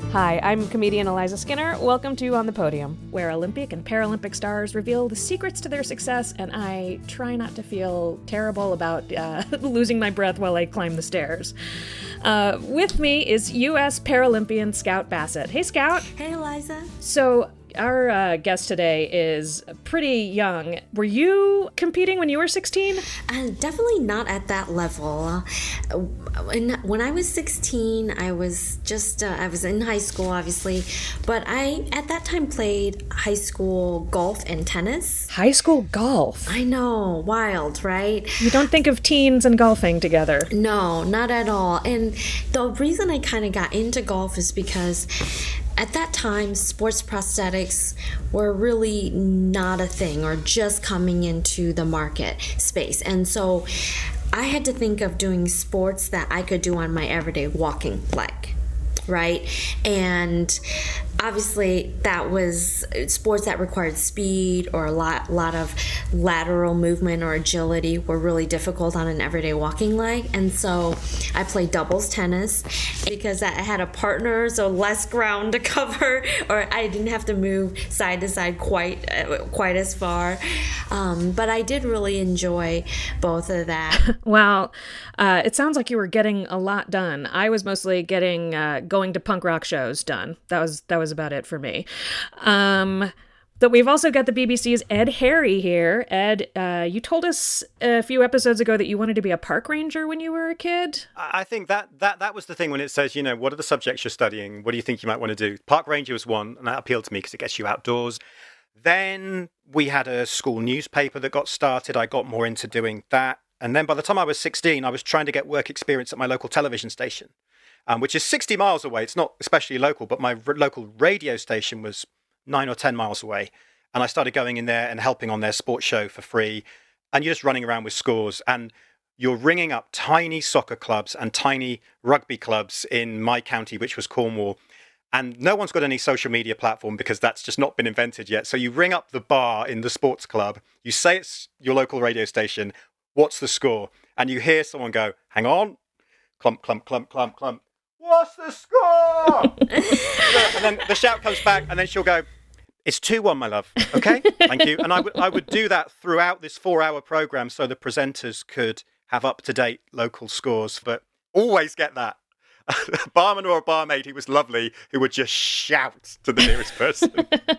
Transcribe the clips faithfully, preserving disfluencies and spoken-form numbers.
Hi, I'm comedian Eliza Skinner. Welcome to On the Podium, where Olympic and Paralympic stars reveal the secrets to their success, and I try not to feel terrible about uh, losing my breath while I climb the stairs. Uh, with me is U S Paralympian Scout Bassett. Hey, Scout. Hey, Eliza. So, our uh, guest today is pretty young. Were you competing when you were sixteen? Uh, definitely not at that level. Uh, when, when I was sixteen, I was just, uh, I was in high school, obviously, but I, at that time, played high school golf and tennis. High school golf? I know, wild, right? You don't think of teens and golfing together. No, not at all. And the reason I kind of got into golf is because at that time, sports prosthetics were really not a thing or just coming into the market space. And so I had to think of doing sports that I could do on my everyday walking leg, right? And obviously that was sports that required speed or a lot, lot of lateral movement or agility were really difficult on an everyday walking leg. And so I played doubles tennis because I had a partner, so less ground to cover, or I didn't have to move side to side quite uh, quite as far. Um, but I did really enjoy both of that. Well, uh, it sounds like you were getting a lot done. I was mostly getting uh, going to punk rock shows done. That was that was about it for me. Um, but we've also got the B B C's Ed Harry here. Ed, uh, you told us a few episodes ago that you wanted to be a park ranger when you were a kid. I think that, that that was the thing when it says, you know, what are the subjects you're studying? What do you think you might want to do? Park ranger was one, and that appealed to me because it gets you outdoors. Then we had a school newspaper that got started. I got more into doing that. And then by the time I was sixteen, I was trying to get work experience at my local television station, um, which is sixty miles away. It's not especially local, but my r- local radio station was nine or ten miles away. And I started going in there and helping on their sports show for free. And you're just running around with scores. And you're ringing up tiny soccer clubs and tiny rugby clubs in my county, which was Cornwall. And no one's got any social media platform because that's just not been invented yet. So you ring up the bar in the sports club. You say it's your local radio station. What's the score? And you hear someone go, hang on, clump, clump, clump, clump, clump. What's the score? And then the shout comes back, and then she'll go, it's two one, my love. Okay, thank you. And I would I would do that throughout this four-hour program so the presenters could have up-to-date local scores. But always get that. A barman or a barmaid who was lovely, who would just shout to the nearest person.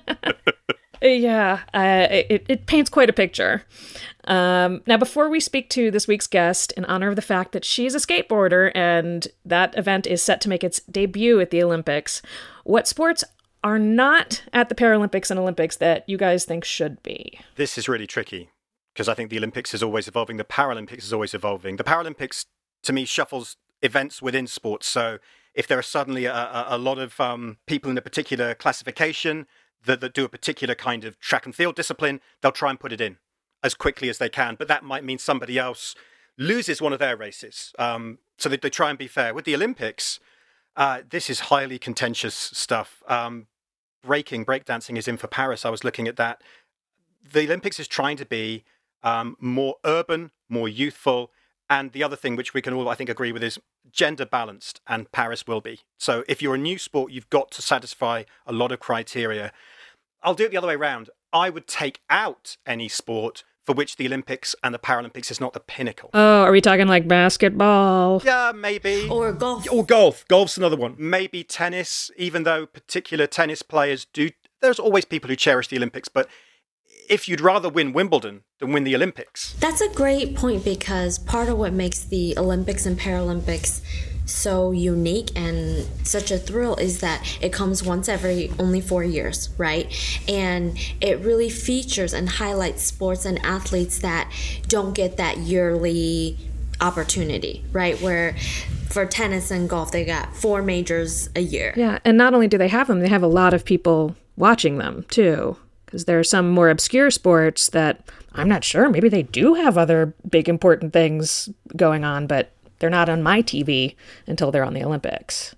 Yeah, uh, it, it paints quite a picture. Um, now, before we speak to this week's guest, in honor of the fact that she's a skateboarder and that event is set to make its debut at the Olympics, what sports are not at the Paralympics and Olympics that you guys think should be? This is really tricky because I think the Olympics is always evolving. The Paralympics is always evolving. The Paralympics, to me, shuffles events within sports. So if there are suddenly a, a, a lot of um, people in a particular classification that, that do a particular kind of track and field discipline, they'll try and put it in as quickly as they can. But that might mean somebody else loses one of their races. Um, so they, they try and be fair. With the Olympics, uh, this is highly contentious stuff. Um, breaking, breakdancing is in for Paris. I was looking at that. The Olympics is trying to be um, more urban, more youthful. And the other thing, which we can all, I think, agree with, is gender balanced, and Paris will be. So if you're a new sport, you've got to satisfy a lot of criteria. I'll do it the other way around. I would take out any sport for which the Olympics and the Paralympics is not the pinnacle. Oh, are we talking like basketball? Yeah, maybe. Or golf. Or golf. Golf's another one. Maybe tennis, even though particular tennis players do. There's always people who cherish the Olympics, but if you'd rather win Wimbledon than win the Olympics. That's a great point because part of what makes the Olympics and Paralympics so unique and such a thrill is that it comes once every only four years, right? And it really features and highlights sports and athletes that don't get that yearly opportunity, right? Where for tennis and golf, they got four majors a year. Yeah, and not only do they have them, they have a lot of people watching them too. Because there are some more obscure sports that I'm not sure. Maybe they do have other big important things going on, but they're not on my T V until they're on the Olympics.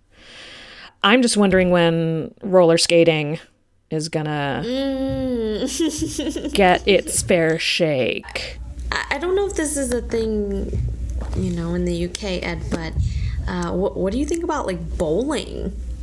I'm just wondering when roller skating is gonna mm. get its fair shake. I don't know if this is a thing, you know, in the U K, Ed, but uh, what, what do you think about, like, bowling?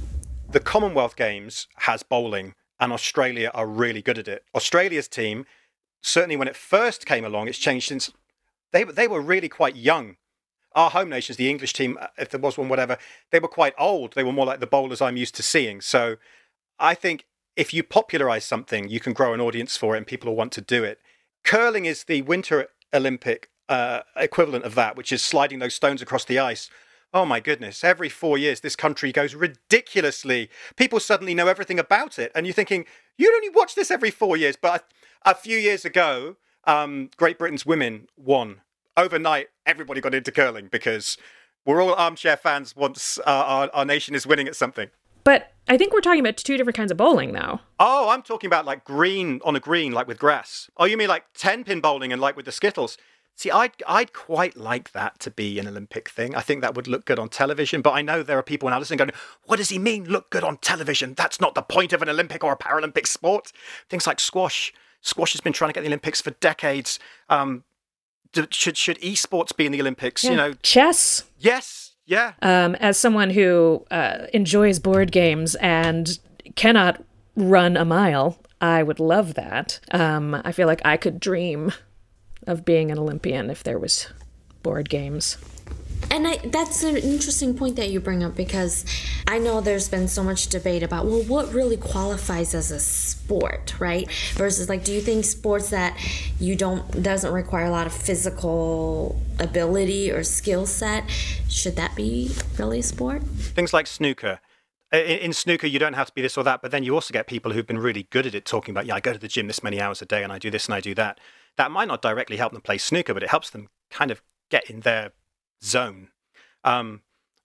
the Commonwealth Games has bowling, and Australia are really good at it. Australia's team, certainly when it first came along, it's changed since they they were really quite young. Our home nations, the English team, if there was one, whatever, they were quite old. They were more like the bowlers I'm used to seeing. So I think if you popularize something, you can grow an audience for it and people will want to do it. Curling is the Winter Olympic uh, equivalent of that, which is sliding those stones across the ice. Oh my goodness, every four years this country goes ridiculously. People suddenly know everything about it. And you're thinking, you'd only watch this every four years. But a few years ago, um, Great Britain's women won. Overnight, everybody got into curling because we're all armchair fans once uh, our, our nation is winning at something. But I think we're talking about two different kinds of bowling now. Oh, I'm talking about like green on a green, like with grass. Oh, you mean like ten-pin bowling and like with the skittles? See, I'd, I'd quite like that to be an Olympic thing. I think that would look good on television. But I know there are people now listening going, what does he mean, look good on television? That's not the point of an Olympic or a Paralympic sport. Things like squash. Squash has been trying to get the Olympics for decades. Um, should should esports be in the Olympics? Yeah. You know, chess. Yes. Yeah. Um, as someone who uh, enjoys board games and cannot run a mile, I would love that. Um, I feel like I could dream of being an Olympian if there was board games. And I, that's an interesting point that you bring up, because I know there's been so much debate about, well, what really qualifies as a sport, right? Versus, like, do you think sports that you don't, doesn't require a lot of physical ability or skill set, should that be really a sport? Things like snooker. In, in snooker, you don't have to be this or that, but then you also get people who've been really good at it talking about, yeah, I go to the gym this many hours a day and I do this and I do that. That might not directly help them play snooker, but it helps them kind of get in their zone. Um,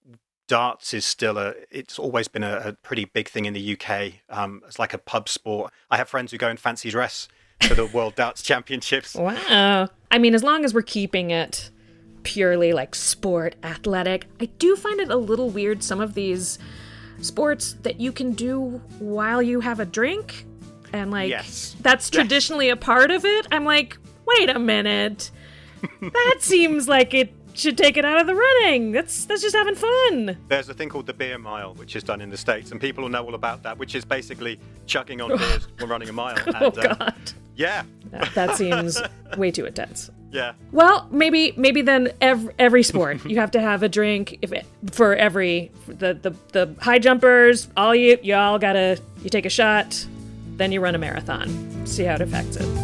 darts is still a, it's always been a, a pretty big thing in the U K. Um, it's like a pub sport. I have friends who go in fancy dress to the World Darts Championships. Wow. I mean, as long as we're keeping it purely like sport, athletic, I do find it a little weird, some of these sports that you can do while you have a drink. And like, yes. that's traditionally yes. a part of it. I'm like, wait a minute. That seems like it should take it out of the running. That's that's just having fun. There's a thing called the beer mile, which is done in the States, and people will know all about that, which is basically chugging on beers while running a mile. And, oh, God. Uh, yeah. That, that seems way too intense. Yeah. Well, maybe maybe then every, every sport, you have to have a drink if it, for every, the, the, the high jumpers, all you, you all gotta, you take a shot, then you run a marathon. See how it affects it.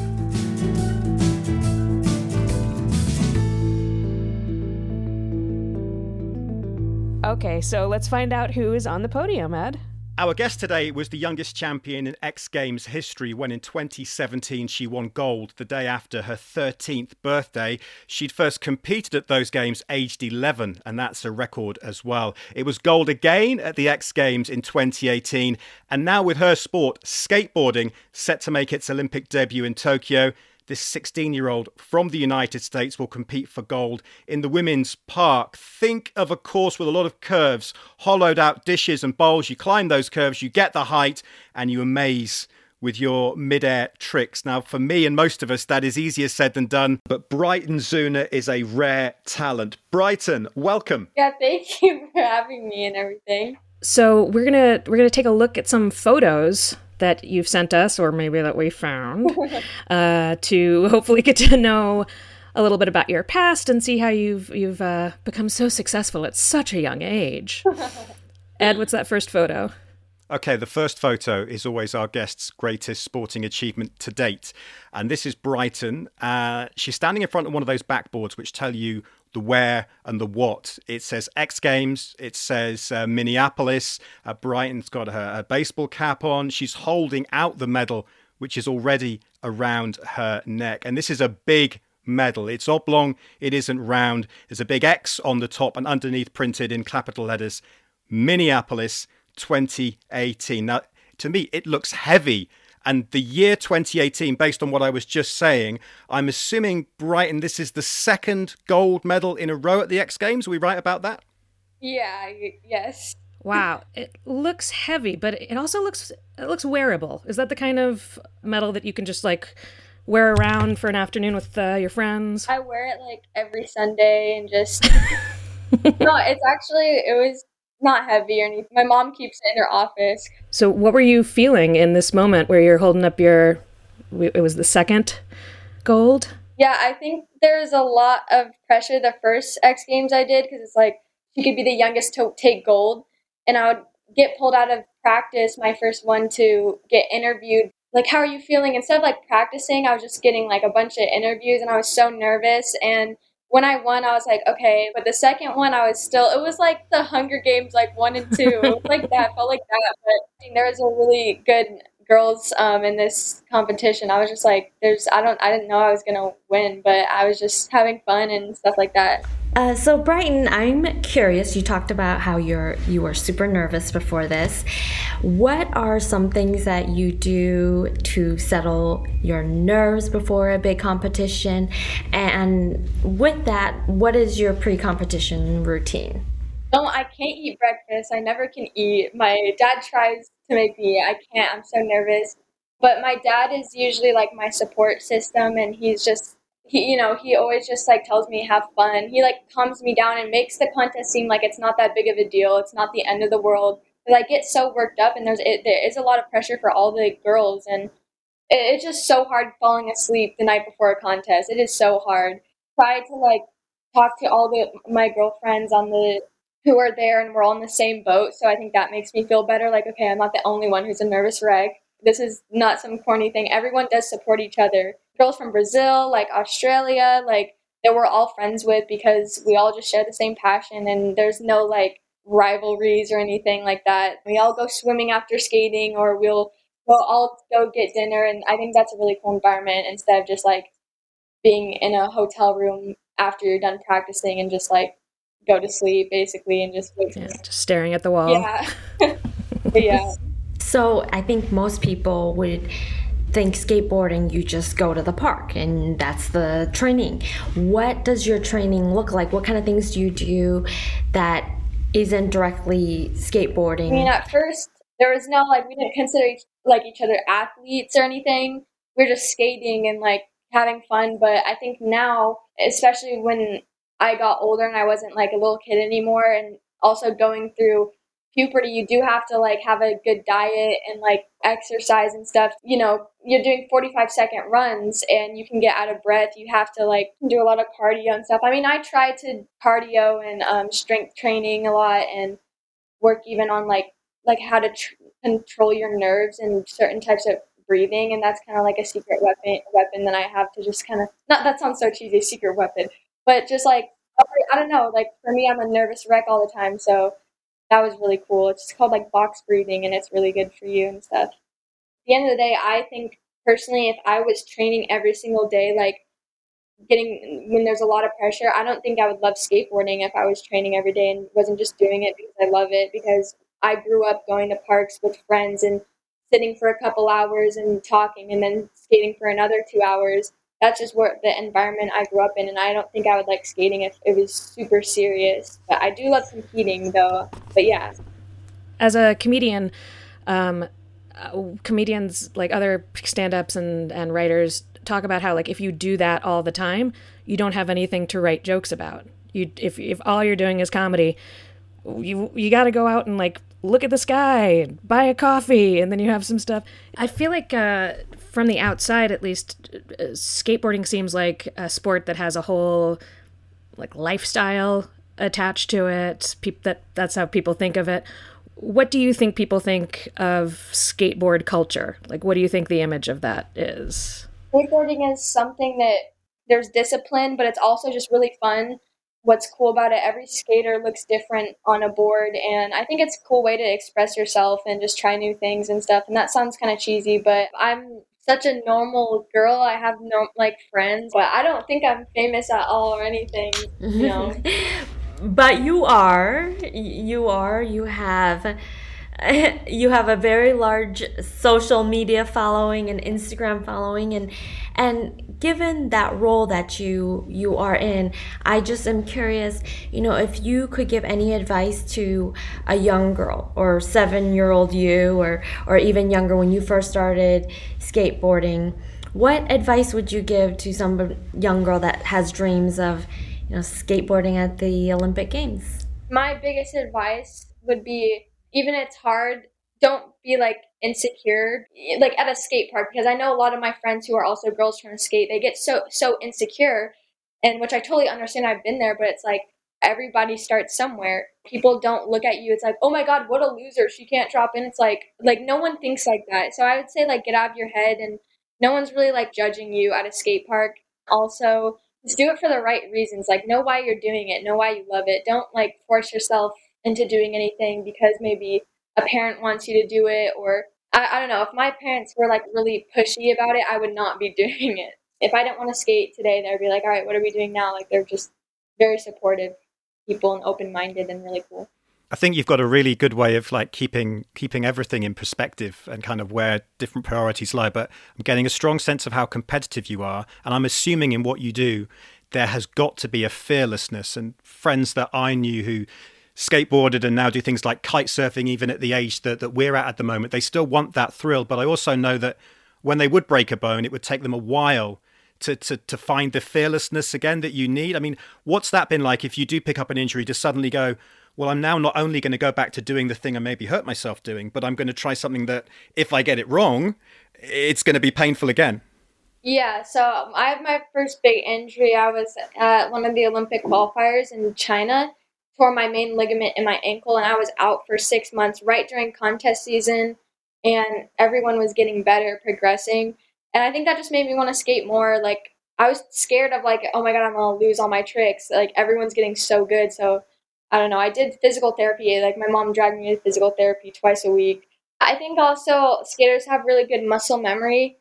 Okay, so let's find out who is on the podium, Ed. Our guest today was the youngest champion in X Games history when in twenty seventeen she won gold the day after her thirteenth birthday. She'd first competed at those games aged eleven, and that's a record as well. It was gold again at the X Games in twenty eighteen, and now with her sport, skateboarding, set to make its Olympic debut in Tokyo, this sixteen-year-old from the United States will compete for gold in the women's park. Think of a course with a lot of curves, hollowed out dishes and bowls. You climb those curves, you get the height, and you amaze with your mid-air tricks. Now, for me and most of us, that is easier said than done. But Brighton Zuna is a rare talent. Brighton, welcome. Yeah, thank you for having me and everything. So we're gonna we're gonna take a look at some photos that you've sent us, or maybe that we found, uh, to hopefully get to know a little bit about your past and see how you've you've uh, become so successful at such a young age. Ed, what's that first photo? Okay, the first photo is always our guest's greatest sporting achievement to date. And this is Brighton. Uh, she's standing in front of one of those backboards which tell you the where and the what. It says X Games. It says uh, Minneapolis. Uh, Brighton's got her, her baseball cap on. She's holding out the medal, which is already around her neck. And this is a big medal. It's oblong. It isn't round. There's a big X on the top and underneath printed in capital letters, Minneapolis twenty eighteen. Now, to me, it looks heavy. And the year twenty eighteen, based on what I was just saying, I'm assuming, Brighton, this is the second gold medal in a row at the X Games. Are we right about that? Yeah, y- yes. Wow, it looks heavy, but it also looks it looks wearable. Is that the kind of medal that you can just like wear around for an afternoon with uh, your friends? I wear it like every Sunday and just... No, it's actually, it was not heavy or anything. My mom keeps it in her office. So what were you feeling in this moment where you're holding up your, it was the second gold? Yeah, I think there's a lot of pressure the first X Games I did because it's like she could be the youngest to take gold. And I would get pulled out of practice, my first one, to get interviewed. Like, how are you feeling? Instead of like practicing, I was just getting like a bunch of interviews and I was so nervous. And when I won, I was like, okay. But the second one, I was still, it was like the Hunger Games, like one and two. It was like that, felt like that. But there was a really good girls um, in this competition. I was just like, there's, I don't, I didn't know I was going to win, but I was just having fun and stuff like that. Uh, so Brighton, I'm curious. You talked about how you're you were super nervous before this. What are some things that you do to settle your nerves before a big competition? And with that, what is your pre-competition routine? No, I can't eat breakfast. I never can eat. My dad tries to make me. I can't. I'm so nervous. But my dad is usually like my support system, and he's just. He, you know, he always just like tells me have fun. He like calms me down and makes the contest seem like it's not that big of a deal. It's not the end of the world. But I get so worked up, and there's it, there is a lot of pressure for all the girls, and it, it's just so hard falling asleep the night before a contest. It is so hard. Try to like talk to all the my girlfriends on the who are there, and we're all in the same boat. So I think that makes me feel better. Like, okay, I'm not the only one who's a nervous wreck. This is not some corny thing. Everyone does support each other. Girls from Brazil, like Australia, like that we're all friends with because we all just share the same passion and there's no like rivalries or anything like that. We all go swimming after skating or we'll, we'll all go get dinner, and I think that's a really cool environment instead of just like being in a hotel room after you're done practicing and just like go to sleep basically and just yeah, just staring at the wall. Yeah. yeah. So I think most people would think skateboarding, you just go to the park and that's the training. What does your training look like? What kind of things do you do that isn't directly skateboarding? I mean, at first, there was no, like, we didn't consider each, like each other athletes or anything. We were just skating and, like, having fun. But I think now, especially when I got older and I wasn't, like, a little kid anymore and also going through puberty, you do have to like have a good diet and like exercise and stuff. You know, you're doing forty-five second runs and you can get out of breath. You have to like do a lot of cardio and stuff. I mean, I try to cardio and um, strength training a lot and work even on like like how to tr- control your nerves and certain types of breathing. And that's kind of like a secret weapon weapon that I have to just kind of, not that sounds so cheesy, secret weapon, but just like, I don't know, like for me, I'm a nervous wreck all the time. So that was really cool. It's called like box breathing and it's really good for you and stuff. At the end of the day, I think personally, if I was training every single day, like getting, when there's a lot of pressure, I don't think I would love skateboarding if I was training every day and wasn't just doing it because I love it, because I grew up going to parks with friends and sitting for a couple hours and talking and then skating for another two hours. That's just what the environment I grew up in, and I don't think I would like skating if it was super serious. But I do love competing, though. But yeah. As a comedian, um, uh, comedians like other stand-ups and, and writers talk about how like if you do that all the time, you don't have anything to write jokes about. You if if all you're doing is comedy, you you got to go out and like look at the sky, buy a coffee, and then you have some stuff. I feel like uh, from the outside, at least, uh, skateboarding seems like a sport that has a whole like lifestyle attached to it. Pe- that that's how people think of it. What do you think people think of skateboard culture? Like, what do you think the image of that is? Skateboarding is something that there's discipline, but it's also just really fun. What's cool about it, every skater looks different on a board, and I think it's a cool way to express yourself and just try new things and stuff. And that sounds kind of cheesy, but I'm such a normal girl. I have no like friends, but I don't think I'm famous at all or anything, you know. But you are, you are, you have, you have a very large social media following and Instagram following, and and given that role that you you are in, I just am curious, you know, if you could give any advice to a young girl or seven-year-old you, or or even younger when you first started skateboarding, what advice would you give to some young girl that has dreams of, you know, skateboarding at the Olympic Games? My biggest advice would be, even it's hard, don't be like insecure, like at a skate park, because I know a lot of my friends who are also girls trying to skate, they get so, so insecure, and which I totally understand. I've been there, but it's like, everybody starts somewhere. People don't look at you. It's like, oh my God, what a loser. She can't drop in. It's like, like no one thinks like that. So I would say like, get out of your head, and no one's really like judging you at a skate park. Also, just do it for the right reasons. Like, know why you're doing it. Know why you love it. Don't like force yourself into doing anything because maybe a parent wants you to do it, or I, I don't know. If my parents were like really pushy about it, I would not be doing it. If I didn't want to skate today, they'd be like, all right, what are we doing now? Like, they're just very supportive people and open-minded and really cool. I think you've got a really good way of like keeping keeping everything in perspective and kind of where different priorities lie. But I'm getting a strong sense of how competitive you are. And I'm assuming in what you do, there has got to be a fearlessness. And friends that I knew who skateboarded and now do things like kite surfing, even at the age that, that we're at at the moment, they still want that thrill. But I also know that when they would break a bone, it would take them a while to, to, to find the fearlessness again that you need. I mean, what's that been like if you do pick up an injury to suddenly go, well, I'm now not only going to go back to doing the thing I maybe hurt myself doing, but I'm going to try something that if I get it wrong, it's going to be painful again. Yeah, so I had my first big injury. I was at one of the Olympic qualifiers in China, tore my main ligament in my ankle, and I was out for six months right during contest season, and everyone was getting better, progressing. And I think that just made me want to skate more. Like, I was scared of like, oh my God, I'm going to lose all my tricks. Like, everyone's getting so good. So I don't know. I did physical therapy. Like, my mom dragged me to physical therapy twice a week. I think also skaters have really good muscle memory.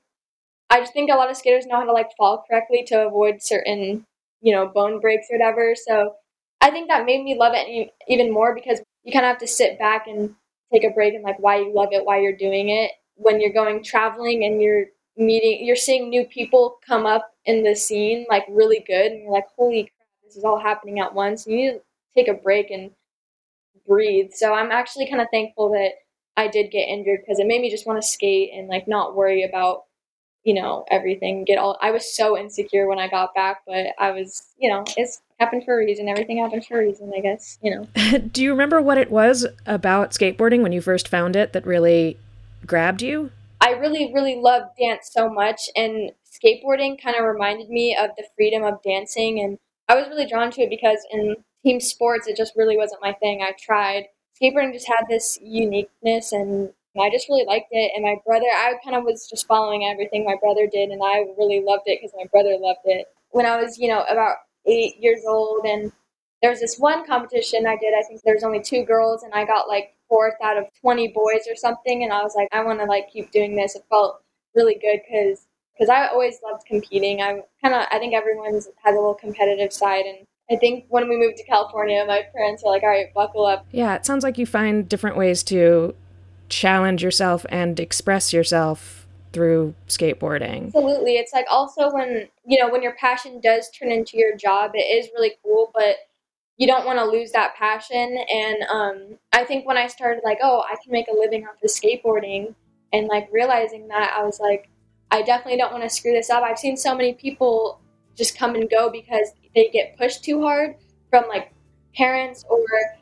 I just think a lot of skaters know how to like fall correctly to avoid certain, you know, bone breaks or whatever. So I think that made me love it even more, because you kind of have to sit back and take a break and like why you love it, why you're doing it. When you're going traveling and you're meeting, you're seeing new people come up in the scene like really good, and you're like, holy crap, this is all happening at once. You need to take a break and breathe. So I'm actually kind of thankful that I did get injured, because it made me just want to skate and like not worry about, you know, everything. Get all I was so insecure when I got back, but I was, you know, it's happened for a reason. Everything happened for a reason, I guess, you know. Do you remember what it was about skateboarding when you first found it that really grabbed you? I really, really loved dance so much, and skateboarding kind of reminded me of the freedom of dancing, and I was really drawn to it because in team sports, it just really wasn't my thing. I tried. Skateboarding just had this uniqueness, and I just really liked it. And my brother, I kind of was just following everything my brother did, and I really loved it because my brother loved it. When I was, you know, about eight years old, and there was this one competition I did, I think there was only two girls, and I got like fourth out of twenty boys or something, and I was like, I want to like keep doing this. It felt really good because because I always loved competing. I kind of, I think everyone has a little competitive side, and I think when we moved to California, my parents were like, all right, buckle up. Yeah, it sounds like you find different ways to challenge yourself and express yourself through skateboarding. Absolutely. It's like also when, you know, when your passion does turn into your job, it is really cool, but you don't want to lose that passion. And um, I think when I started like, oh, I can make a living off of skateboarding, and like realizing that, I was like, I definitely don't want to screw this up. I've seen so many people just come and go because they get pushed too hard from like parents, or,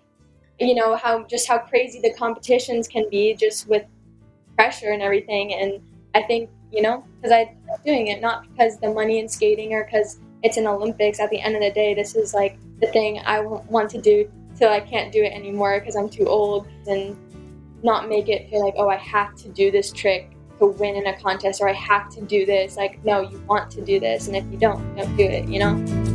you know, how just how crazy the competitions can be just with pressure and everything. And I think, you know, because I love doing it, not because the money in skating or because it's an Olympics. At the end of the day, this is like the thing I want to do till I can't do it anymore because I'm too old, and not make it feel like, oh, I have to do this trick to win in a contest, or I have to do this. Like, no, you want to do this, and if you don't, don't do it, you know?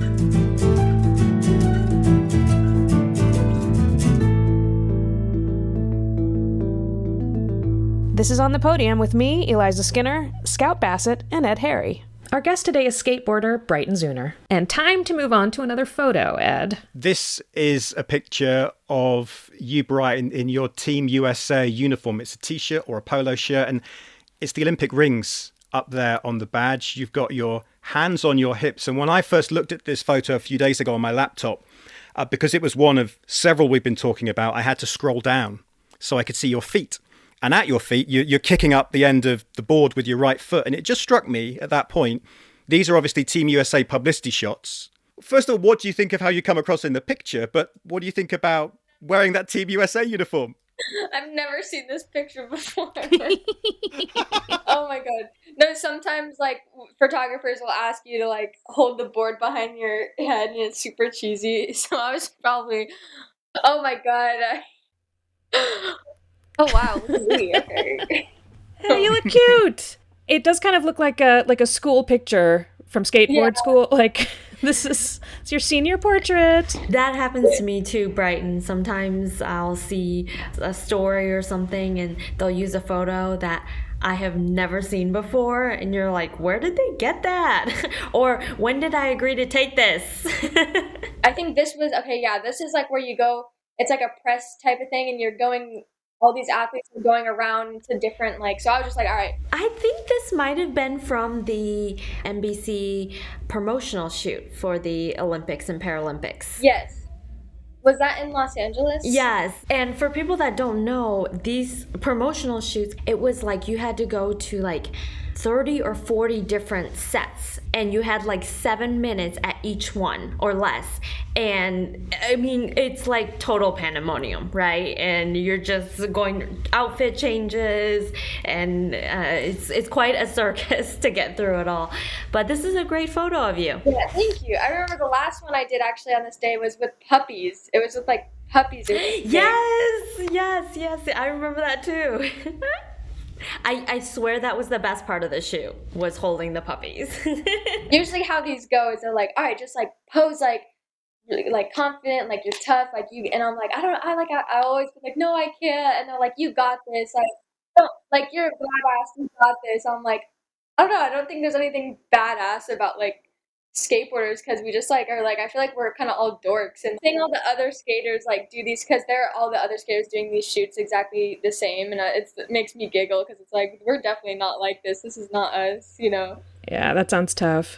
This is On the Podium with me, Eliza Skinner, Scout Bassett, and Ed Harry. Our guest today is skateboarder Brighton Zeuner. And time to move on to another photo, Ed. This is a picture of you, Brighton, in your Team U S A uniform. It's a t-shirt or a polo shirt, and it's the Olympic rings up there on the badge. You've got your hands on your hips. And when I first looked at this photo a few days ago on my laptop, uh, because it was one of several we've been talking about, I had to scroll down so I could see your feet. And at your feet, you're kicking up the end of the board with your right foot. And it just struck me at that point, these are obviously Team U S A publicity shots. First of all, what do you think of how you come across in the picture? But what do you think about wearing that Team U S A uniform. I've never seen this picture before. Oh my god. No, sometimes like photographers will ask you to like hold the board behind your head and it's super cheesy. So I was probably, oh my god. I... Oh wow, look at me. Okay. Hey, you look cute. It does kind of look like a like a school picture from skateboard yeah. school. Like this is it's your senior portrait. That happens to me too, Brighton. Sometimes I'll see a story or something and they'll use a photo that I have never seen before and you're like, where did they get that? Or when did I agree to take this? I think this was okay, yeah, this is like where you go, it's like a press type of thing and you're going all these athletes are going around to different, like, so I was just like, all right. I think this might have been from the N B C promotional shoot for the Olympics and Paralympics. Yes. Was that in Los Angeles? Yes. And for people that don't know, these promotional shoots, it was like you had to go to like thirty or forty different sets and you had like seven minutes at each one or less. And I mean, it's like total pandemonium, right? And you're just going outfit changes and uh, it's it's quite a circus to get through it all. But this is a great photo of you. Yeah, thank you. I remember the last one I did actually on this day was with puppies. It was with like puppies. Yes, yes, yes. I remember that too. I, I swear that was the best part of the shoot, was holding the puppies. Usually how these go is they're like, all right, just like pose like really, like confident, like you're tough, like you, and I'm like, I don't, I like, I, I always be like, no, I can't, and they're like, you got this, like, don't, like you're a badass, you got this. I'm like, I don't know, I don't think there's anything badass about like skateboarders because we just like are like I feel like we're kind of all dorks and seeing all the other skaters like do these because they're all the other skaters doing these shoots exactly the same and it's, it makes me giggle because it's like we're definitely not like this this is not us, you know. Yeah, that sounds tough.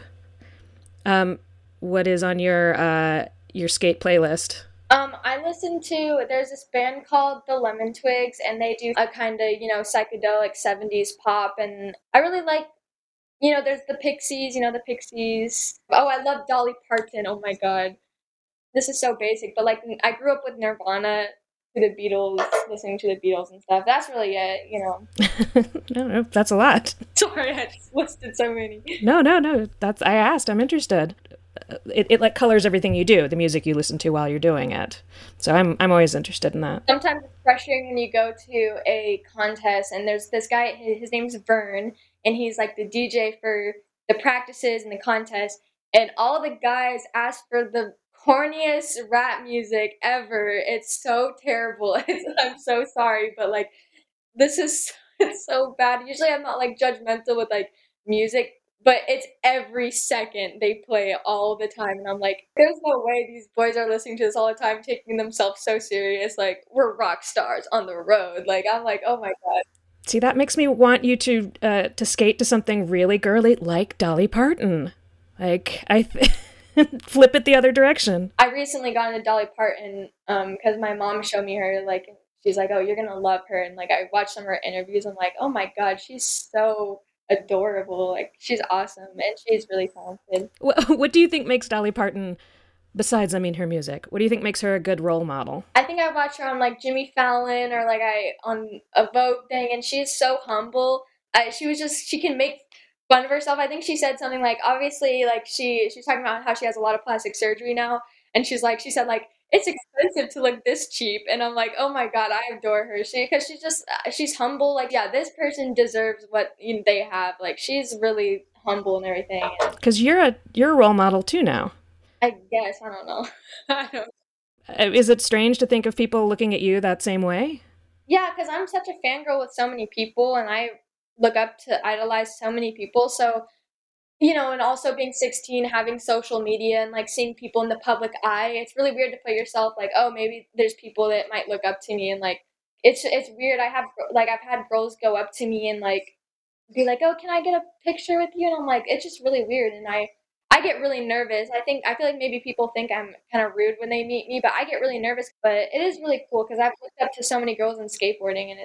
Um what is on your uh your skate playlist? um I listen to there's this band called the Lemon Twigs and they do a kind of, you know, psychedelic seventies pop and I really like, you know, there's the Pixies, you know, the Pixies. Oh, I love Dolly Parton. Oh, my God. This is so basic. But, like, I grew up with Nirvana, to the Beatles, listening to the Beatles and stuff. That's really it, you know. No, no, that's a lot. Sorry, I just listed so many. No, no, no. That's I asked. I'm interested. It, it, like, colors everything you do, the music you listen to while you're doing it. So I'm I'm always interested in that. Sometimes it's frustrating when you go to a contest, and there's this guy, his name's Vern, and he's like the D J for the practices and the contest, and all the guys ask for the corniest rap music ever. It's so terrible. It's, I'm so sorry, but like this is it's so bad. Usually I'm not like judgmental with like music, but it's every second they play it all the time, and I'm like, there's no way these boys are listening to this all the time, taking themselves so serious. Like we're rock stars on the road. Like I'm like, oh my God. See, that makes me want you to uh, to skate to something really girly like Dolly Parton. Like, I th- flip it the other direction. I recently got into Dolly Parton because um, my mom showed me her. Like, she's like, oh, you're going to love her. And, like, I watched some of her interviews. I'm like, oh, my God, she's so adorable. Like, she's awesome. And she's really talented. What do you think makes Dolly Parton... Besides, I mean, her music, what do you think makes her a good role model? I think I watch her on, like, Jimmy Fallon or, like, I on a Vogue thing, and she's so humble. I, she was just, she can make fun of herself. I think she said something like, obviously, like, she, she's talking about how she has a lot of plastic surgery now, and she's like, she said, like, it's expensive to look this cheap, and I'm like, oh my God, I adore her. She, because she's just, she's humble. Like, yeah, this person deserves what you know, they have. Like, she's really humble and everything. Because you're a, you're a role model, too, now. I guess. I don't know. I don't. Is it strange to think of people looking at you that same way? Yeah, because I'm such a fangirl with so many people, and I look up to idolize so many people. So, you know, and also being sixteen, having social media, and like seeing people in the public eye, it's really weird to put yourself like, oh, maybe there's people that might look up to me, and like, it's it's weird. I have like I've had girls go up to me and like be like, oh, can I get a picture with you? And I'm like, it's just really weird, and I. I get really nervous. I think I feel like maybe people think I'm kind of rude when they meet me, but I get really nervous. But it is really cool because I've looked up to so many girls in skateboarding, and it's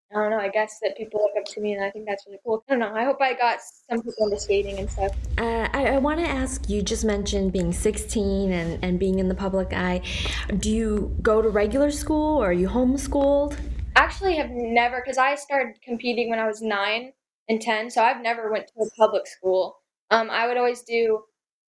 I don't know, I guess that people look up to me and I think that's really cool. I don't know. I hope I got some people into skating and stuff. Uh, I, I want to ask, you just mentioned being sixteen and, and being in the public eye. Do you go to regular school or are you homeschooled? Actually, have never, because I started competing when I was nine and ten, so I've never went to a public school. Um, I would always do,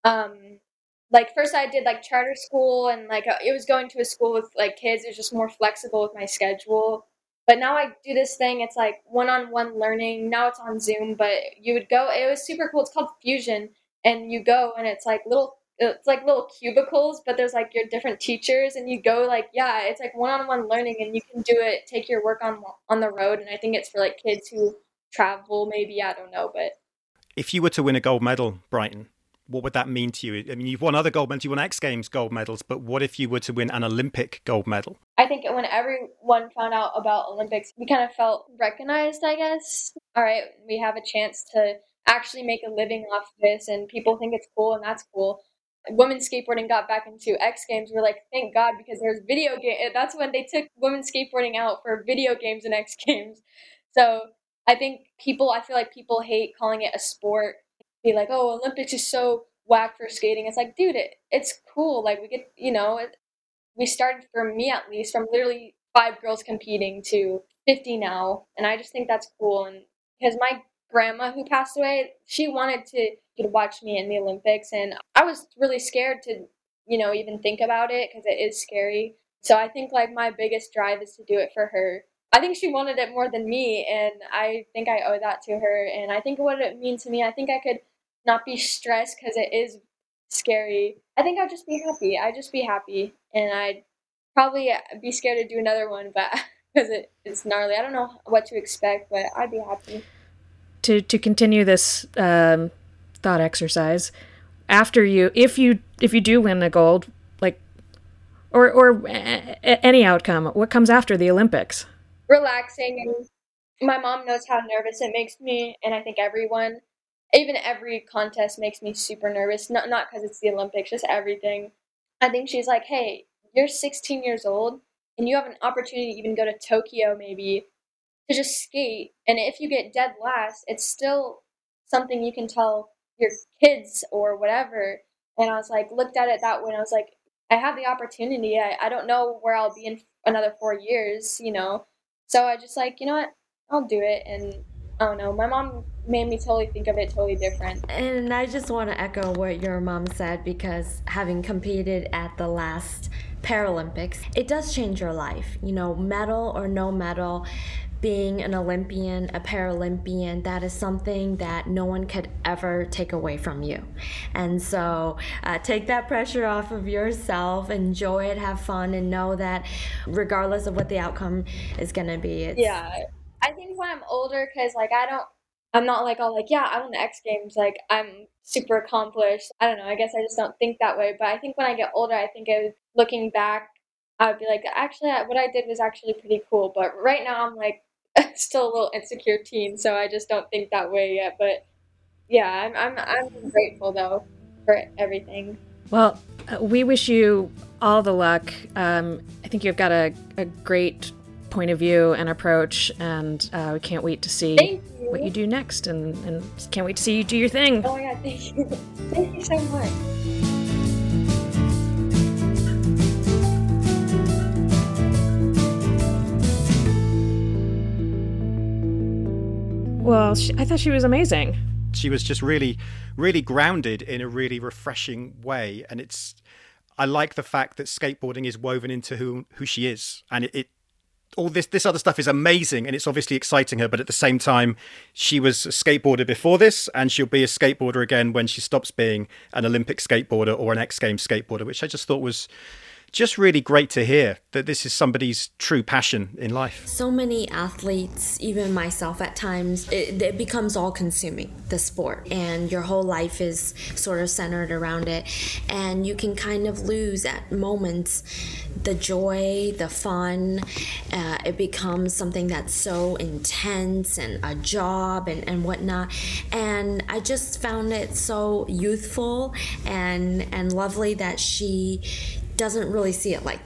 um, like first I did like charter school and like uh, it was going to a school with like kids. It was just more flexible with my schedule. But now I do this thing. It's like one-on-one learning. Now it's on Zoom, but you would go. It was super cool. It's called Fusion, and you go and it's like little. It's like little cubicles, but there's like your different teachers, and you go like yeah, it's like one-on-one learning, and you can do it. Take your work on on the road, and I think it's for like kids who travel. Maybe I don't know, but if you were to win a gold medal, Brighton, what would that mean to you? I mean, you've won other gold medals, you won X Games gold medals, but what if you were to win an Olympic gold medal? I think when everyone found out about Olympics, we kind of felt recognized, I guess. All right, we have a chance to actually make a living off this, and people think it's cool, and that's cool. Women's skateboarding got back into X Games. We're like, thank God, because there's video game. That's when they took women's skateboarding out for video games and X Games. So I think people, I feel like people hate calling it a sport. Be like, oh, Olympics is so whack for skating. It's like, dude, it, it's cool. Like we get, you know, it, we started, for me at least, from literally five girls competing to fifty now, and I just think that's cool. And because my grandma who passed away, she wanted to to watch me in the Olympics, and I was really scared to, you know, even think about it because it is scary. So I think like my biggest drive is to do it for her. I think she wanted it more than me, and I think I owe that to her. And I think what it means to me, I think I could not be stressed because it is scary. I think I'd just be happy. I'd just be happy, and I'd probably be scared to do another one, but because it, it's gnarly. I don't know what to expect, but I'd be happy. To to continue this um, thought exercise, after you, if you if you do win a gold, like, or or a- any outcome, what comes after the Olympics? Relaxing, and my mom knows how nervous it makes me, and I think everyone, even every contest makes me super nervous. Not not because it's the Olympics, just everything. I think she's like, hey, you're sixteen years old, and you have an opportunity to even go to Tokyo maybe to just skate. And if you get dead last, it's still something you can tell your kids or whatever. And I was like, looked at it that way, and I was like, I have the opportunity. I, I don't know where I'll be in another four years, you know. So I just like, you know what, I'll do it. And I don't know, my mom made me totally think of it totally different. And I just want to echo what your mom said, because having competed at the last Paralympics, it does change your life. You know, medal or no medal, being an Olympian, a Paralympian, that is something that no one could ever take away from you. And so uh, take that pressure off of yourself, enjoy it, have fun, and know that regardless of what the outcome is going to be. It's... Yeah, I think when I'm older, because like I don't, I'm not like all like, yeah, I won the X Games, like I'm super accomplished. I don't know, I guess I just don't think that way. But I think when I get older, I think I, looking back, I would be like, actually, what I did was actually pretty cool. But right now, I'm like, still a little insecure teen, so I just don't think that way yet. But yeah, I'm I'm I'm grateful though for everything. Well, uh, we wish you all the luck. Um, I think you've got a, a great point of view and approach, and uh, we can't wait to see Thank you. what you do next, and, and can't wait to see you do your thing. Oh my god, thank you. Thank you so much. Well, she, I thought she was amazing. She was just really, really grounded in a really refreshing way. And it's, I like the fact that skateboarding is woven into who, who she is. And it, it all this, this other stuff is amazing, and it's obviously exciting her. But at the same time, she was a skateboarder before this, and she'll be a skateboarder again when she stops being an Olympic skateboarder or an X Games skateboarder, which I just thought was just really great to hear, that this is somebody's true passion in life. So many athletes, even myself at times, it, it becomes all consuming, the sport, and your whole life is sort of centered around it, and you can kind of lose at moments the joy, the fun. Uh, it becomes something that's so intense and a job and, and whatnot. And I just found it so youthful and and lovely that she doesn't really see it like that.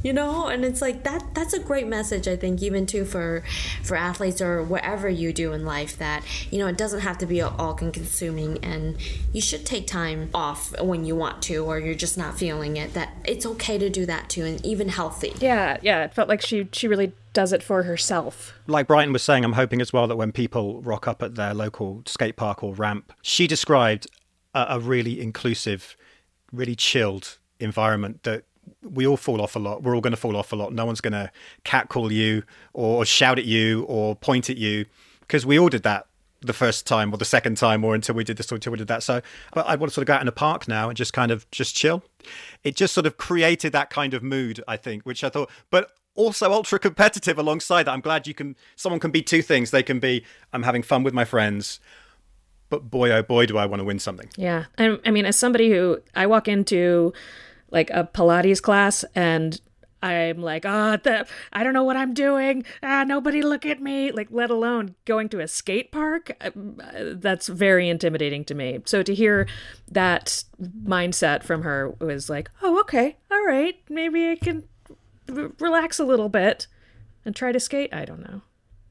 You know, and it's like that that's a great message, I think, even too for for athletes or whatever you do in life, that, you know, it doesn't have to be all consuming, and you should take time off when you want to, or you're just not feeling it, that it's okay to do that too, and even healthy. Yeah, yeah. It felt like she she really does it for herself. Like Brighton was saying, I'm hoping as well that when people rock up at their local skate park or ramp, she described a, a really inclusive, really chilled environment that we all fall off a lot. We're all going to fall off a lot. No one's going to catcall you or shout at you or point at you, because we all did that the first time or the second time, or until we did this or until we did that. So but I want to sort of go out in a park now and just kind of just chill. It just sort of created that kind of mood, I think, which I thought, but also ultra competitive alongside that. I'm glad you can, someone can be two things. They can be, I'm having fun with my friends, but boy, oh boy, do I want to win something. Yeah. And I mean, as somebody who, I walk into like a Pilates class and I'm like, oh, the, I don't know what I'm doing. Ah, nobody look at me. Like, let alone going to a skate park. Uh, that's very intimidating to me. So to hear that mindset from her was like, oh, okay. All right. Maybe I can r- relax a little bit and try to skate. I don't know.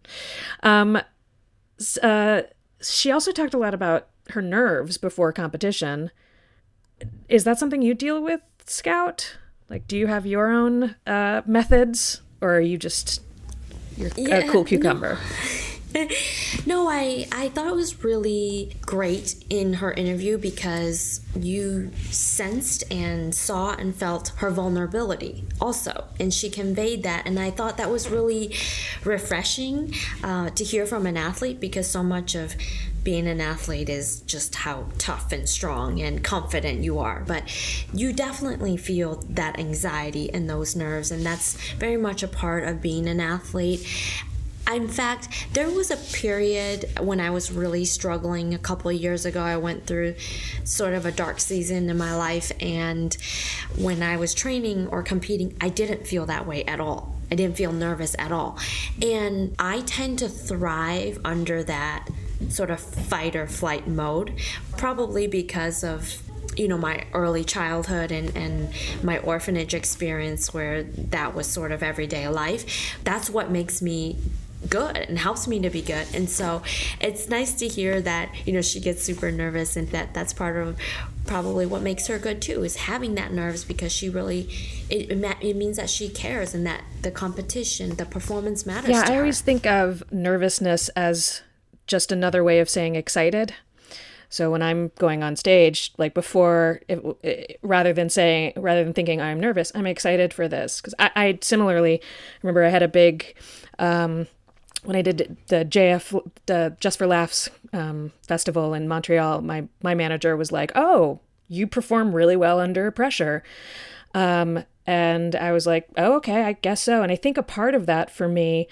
Um, uh, she also talked a lot about her nerves before competition. Is that something you deal with, Scout? Like, do you have your own uh, methods, or are you just you're yeah, a cool cucumber? No. No, I, I thought it was really great in her interview because you sensed and saw and felt her vulnerability also. And she conveyed that. And I thought that was really refreshing uh, to hear from an athlete, because so much of being an athlete is just how tough and strong and confident you are. But you definitely feel that anxiety and those nerves. And that's very much a part of being an athlete. In fact, there was a period when I was really struggling a couple of years ago. I went through sort of a dark season in my life, and when I was training or competing, I didn't feel that way at all. I didn't feel nervous at all. And I tend to thrive under that sort of fight or flight mode, probably because of, you know, my early childhood and, and my orphanage experience, where that was sort of everyday life. That's what makes me good and helps me to be good. And so it's nice to hear that, you know, she gets super nervous, and that that's part of probably what makes her good too, is having that nerves, because she really, it, it means that she cares and that the competition, the performance matters yeah, to her. I always think of nervousness as just another way of saying excited. So when I'm going on stage, like before, it, it, rather than saying, rather than thinking I'm nervous, I'm excited for this. Because I, I similarly remember I had a big, um, when I did the J F, the Just for Laughs um, festival in Montreal, my my manager was like, "Oh, you perform really well under pressure," um, and I was like, "Oh, okay, I guess so." And I think a part of that for me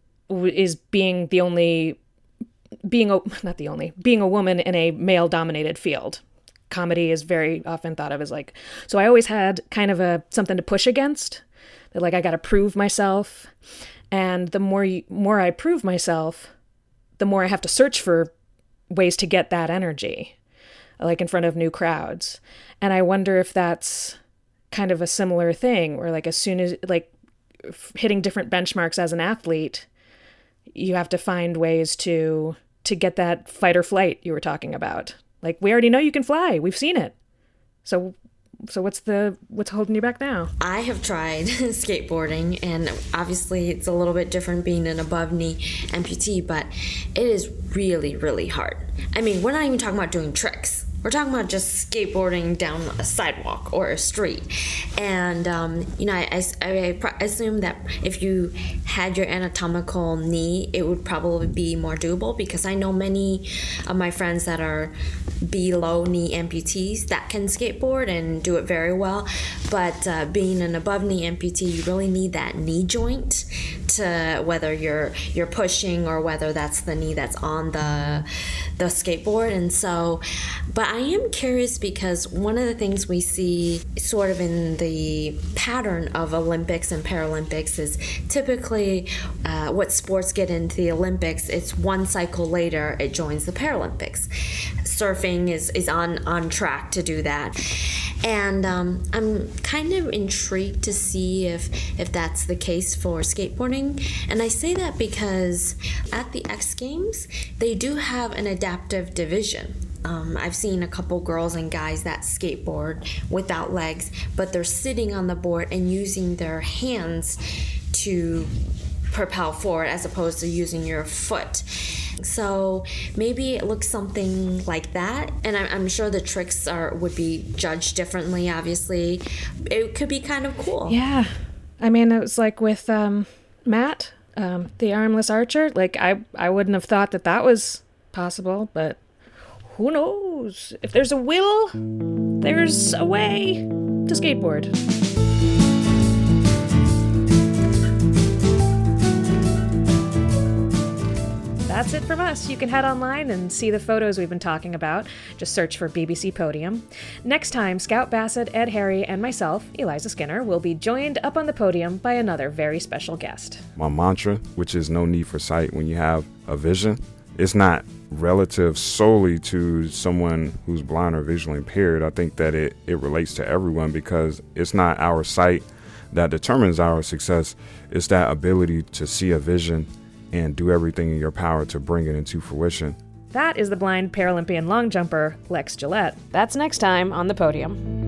is being the only. being a, not the only, being a woman in a male-dominated field. Comedy is very often thought of as like, so I always had kind of a something to push against, that like I got to prove myself, and the more you, more I prove myself, the more I have to search for ways to get that energy, like in front of new crowds. And I wonder if that's kind of a similar thing, where like as soon as like hitting different benchmarks as an athlete, you have to find ways to to get that fight or flight you were talking about. Like, we already know you can fly. We've seen it. So so what's the what's holding you back now? I have tried skateboarding, and obviously it's a little bit different being an above knee amputee, but it is really, really hard. I mean, we're not even talking about doing tricks. We're talking about just skateboarding down a sidewalk or a street. And, um, you know, I, I, I assume that if you had your anatomical knee, it would probably be more doable, because I know many of my friends that are below knee amputees that can skateboard and do it very well. But uh, being an above knee amputee, you really need that knee joint to, whether you're you're pushing or whether that's the knee that's on the the skateboard. And so, but I am curious, because one of the things we see sort of in the pattern of Olympics and Paralympics is typically uh, what sports get into the Olympics, it's one cycle later it joins the Paralympics. Surfing is, is on, on track to do that. And um, I'm kind of intrigued to see if, if that's the case for skateboarding. And I say that because at the X Games, they do have an adaptive division. Um, I've seen a couple girls and guys that skateboard without legs, but they're sitting on the board and using their hands to propel forward as opposed to using your foot. So maybe it looks something like that, and I'm, I'm sure the tricks are would be judged differently. Obviously, it could be kind of cool. Yeah, I mean, it was like with um, Matt, um, the armless archer. Like I, I wouldn't have thought that that was possible, but who knows? If there's a will, there's a way to skateboard. That's it from us. You can head online and see the photos we've been talking about. Just search for B B C Podium. Next time, Scout Bassett, Ed Harry, and myself, Eliza Skinner, will be joined up on the podium by another very special guest. My mantra, which is no need for sight when you have a vision, it's not relative solely to someone who's blind or visually impaired. I think that it, it relates to everyone because it's not our sight that determines our success. It's that ability to see a vision and do everything in your power to bring it into fruition. That is the blind Paralympian long jumper, Lex Gillette. That's next time on the podium.